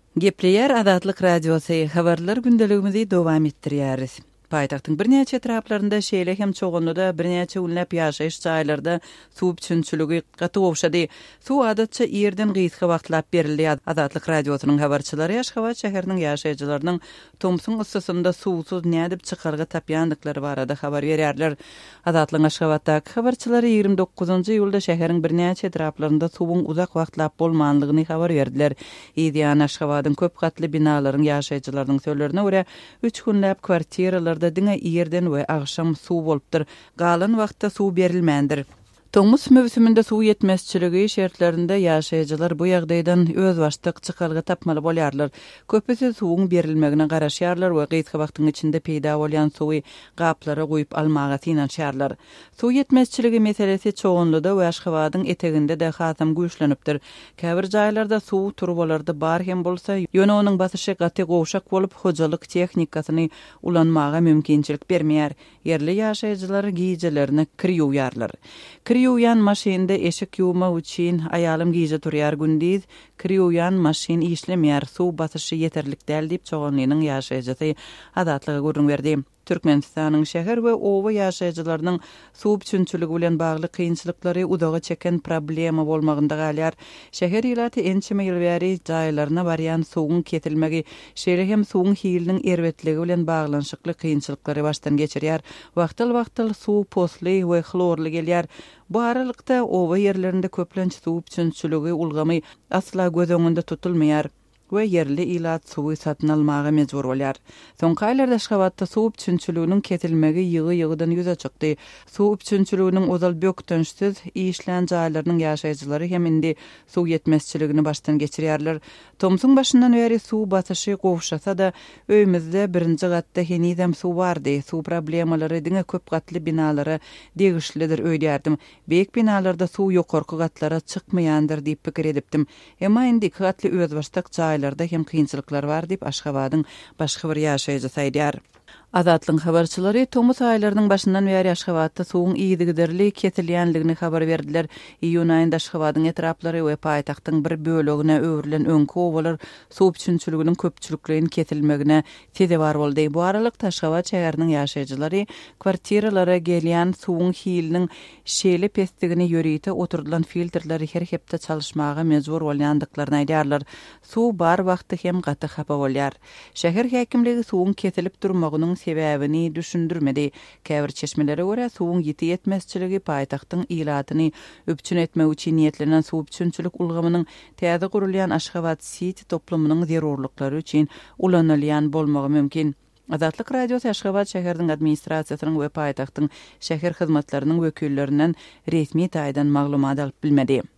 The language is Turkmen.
Gepleyer Adatlyk Radiosu habarlar gündeligimizi dowam etdirýäris. Paýtagtyň birnäçe etraplarynda şeýle hem çoğunluda birnäçe ünläp ýaşaýyş jaýlarynda suw üçünçüligi gaty gowşady. Suw adatça ýerden gysga wagtlap berilýär. Adatlyk Radiosynyň habarçylary Aşgabat şäheriniň ýaşaýjylarynyň Tomsun ussasynda suwsuz nädip çykarga tapýandyklary barada habar berýärler. Adatlyň Aşgabatdaky habarçylary 29-njy ýylda şäheriň birnäçe etraplarynda suwuň uzak wagtlap bolmandygyny habar berdiler. Ýa-da Aşgabatyň köp gatly binalaryň ýaşaýjylarynyň söýlerine görä 3 günläp kwartiralar diňe ýerden we agşam suw bolupdyr. Galan wagtda suw berilmändir. Tomus mövsüminde suw ýetmezçiligi şertlerinde ýaşaýjylar bu ýagdaýdan öz başlyk çykarga tapmaly bolýarlar. Köpüsi suwuň berilmegine garaşýarlar we gysga wagtyň içinde peýda bolýan suwy gaplara goýup almaga synanýarlar. Suw ýetmezçiligi meselesi çoğunluda we Aşgabatyň eteginde de hasam güýçlenipdir. Käbir jaýlarda suw turbalarda bar hem bolsa, ýöne onuň basışy gaty gowşak bolup hojalyk tehnikasyny ulanmaga mümkinçilik bermeýär. Yerli ýaşaýjylar giýjelerini kirýýärler. Kirýuyan maşynda eşik ýuwma üçin aýalym giýje turýar gündiz. Kirýuyan maşyn işlemeýär, suw basışy ýeterlik däl diýip çoğunlygynyň ýaşaýjysy adatlyga görüň berdi. Türkmenistanyň şäher we owa ýaşaýjylarynyň suw üçünçüligi bilen bagly kynçylyklary udaga çeken problema bolmagynda galýar. Şäher ýylaty ençime ýyl bäri jaýlaryna barýan suwuň ketilmegi, şeýle hem suwuň hiliniň erwetligi bilen baglanşykly kynçylyklary başdan geçirýär. Wagtal suw posly we chlorly gelýär. Bu aralykda owa ýerlerinde köplenç suw üçünçüligi ulgamy asla göz öňünde tutulmaýar we yerli ilat suwy satyn almaga mejbur bolýar. Soňky aýlarda Aşgabatda suw üçünçüliginiň ketilmegi ýygy-ýygydan ýüze çykdy. Suw üçünçüliginiň ozal bökdönçsiz işlän jaýlarynyň ýaşaýjylary hem indi suw ýetmezçiligini başdan geçirýärler. Tomsun başyndan bäri suw basyşy gowşasa da öýümizde birinji gatda henizem suw bardy. Suw problemalary diňe köp gatly binalara degişlidir öýdýärdim. Beýik binalarda suw ýokarky gatlara çykmaýandyr diýip pikir edipdim. Emma indi gatly özbaşdyk jaýlarda hem kynçylyklar bar diýip Aşgabatyň başga bir ýaşaýjysy aýdýar. Adatlyň habarçylary Tomus aýlarynyň başyndan bäri Aşgabatda suwuň iýdigiderli ketilýänligini habar berdiler. Iýun aýynda Aşgabatyň etraplary we paýtagtyň bir bölegine öwrilen öňki owalar suw üçünçüliginiň köpçülikligini ketilmegine tedewar boldy. Bu aralykda Aşgabat şäheriniň ýaşaýjylary kwartiralara gelýän suwuň hiliniň şeýle pestigini ýörite oturdulan filtrleri her hepde çalışmaga mejbur bolýandyklaryny aýdýarlar. Suw bar wagty hem gaty hapa bolýar. Şäher häkimligi suwuň ketilip durmagynyň sebäbini düşündirmedi. Käbir çeşmelere görä suwuň ýetmezçiligi paýtagtyň ilatyny öpçün etmek üçin niýetlenen suw üçünçilik ulgamynyň täze gurulýan Aşgabat City toplumynyň zerurlyklary üçin ulanylýan bolmagy mümkin. Adatlyk Radiosu Aşgabat şäheriniň administrasiýasynyň we paýtagtyň şäher hyzmatlarynyň wekillerinden resmi taýdan maglumat alyp bilmedi.